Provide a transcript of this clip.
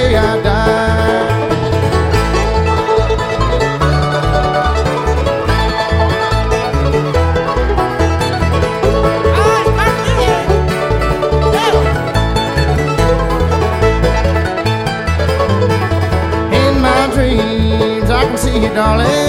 day I die. In my dreams I can see you, darling.